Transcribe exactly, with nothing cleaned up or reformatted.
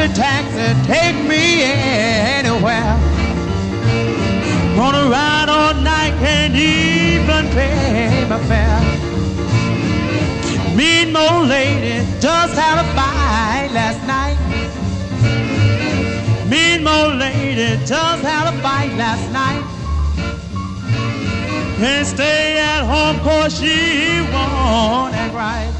taxi, take me anywhere. Gonna ride all night, can't even pay my fare. Mean old lady just had a fight last night. Mean old lady just had a fight last night. Can't stay at home 'cause she won't act right.